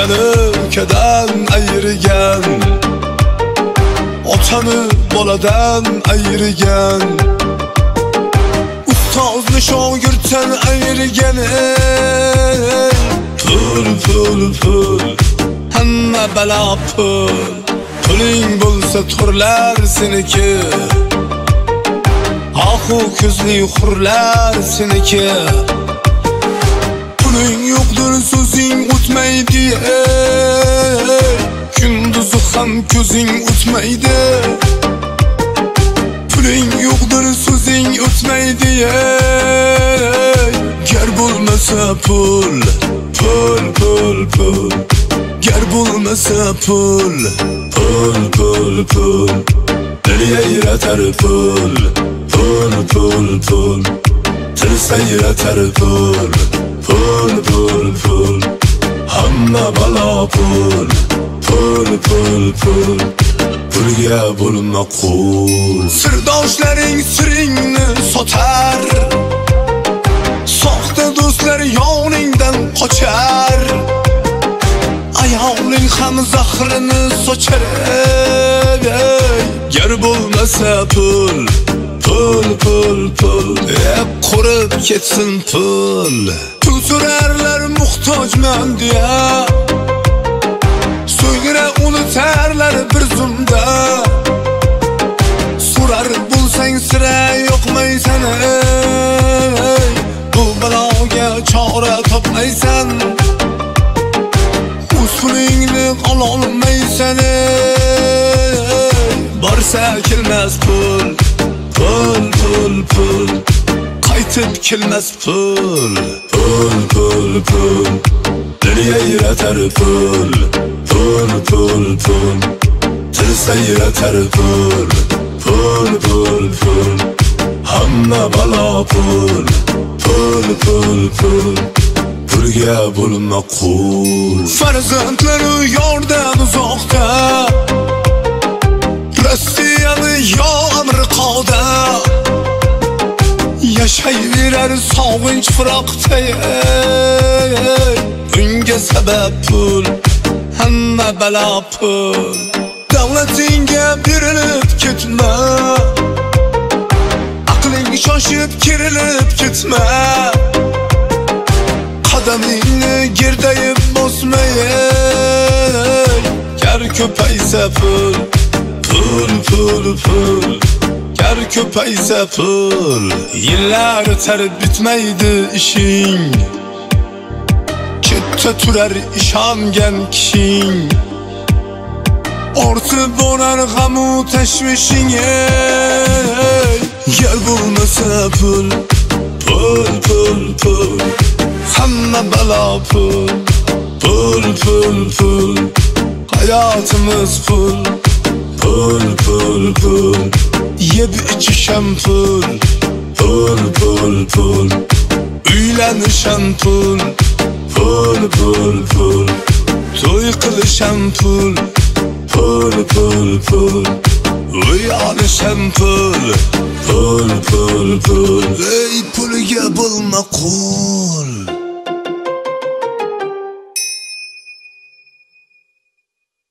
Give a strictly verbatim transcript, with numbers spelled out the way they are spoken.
seni ülkeden ayırgan, otani boladan ayırgan, ustozni shogirddan ayırgan. Pul pul pul, hamma balo pul. Puling bo'lsa turlar seniki, oqu ko'zli hurlar seniki. Puling yo'qdir so'zing o'tmaydi, kunduzi ham ko'zing o'tmaydi. Puling yo'qdir so'zing o'tmaydi, gar bo'lmasa pul, pul pul pul. Gar bo'lmasa pul, pul pul pul. Dil yayratar pul, pul pul pul. Til sayratar pul, pul pul pul. Hamma balo pul, pul pul pul. Pulga bo'lma qul. Sirdoshlaring siringni sotar, soxta do'stlar yoningdan qochar. Ayoling ham zahrini sochar. Gar bo'lmasa pul, pul pul pul. Hep qurib ketsin pul. Pul so'rarlar muhtojman deya, so'ngra unutarlar bir zumda. So'rar bo'lsang sira yo'qmaysan, bu baloga chora topmaysan. Pulingni ololmaysan, borsa kelmas pul, pul pul pul. Qaytib kelmas pul, pul pul pul. Dil yayratar pul, pul pul pul. Til sayratar pul, pul pul pul. Hamma balo pul, pul pul pul. Pulga bo'lma qul. Farzandlari yordan uzoqda, Rossiyani yo Amerikada, yashayverar sog'inch firoqda. Bunga sabab pul, hamma balo pul. Davlatingga berilib ketma, aqling shoshib kerilib ketma. Qadamingni gerdayib bosmayay, gar ko'paysa pul, pul pul pul. Gar ko'paysa pul, yillar tarib bitmaydi ishing. Chetda turar ishongan kishing, ortib borar g'amu tashvishing. Gar bo'lmasa pul, pul pul pul. Hamma balo pul, pul pul pul. Hayotimiz pul, pul pul pul. Yeb ichisham pul, pul pul pul. Uylanisham pul, pul pul pul. To'y qilisham pul, pul pul pul. Uy olisham pul, pul pul pul. Ey pulga bo'lma qul.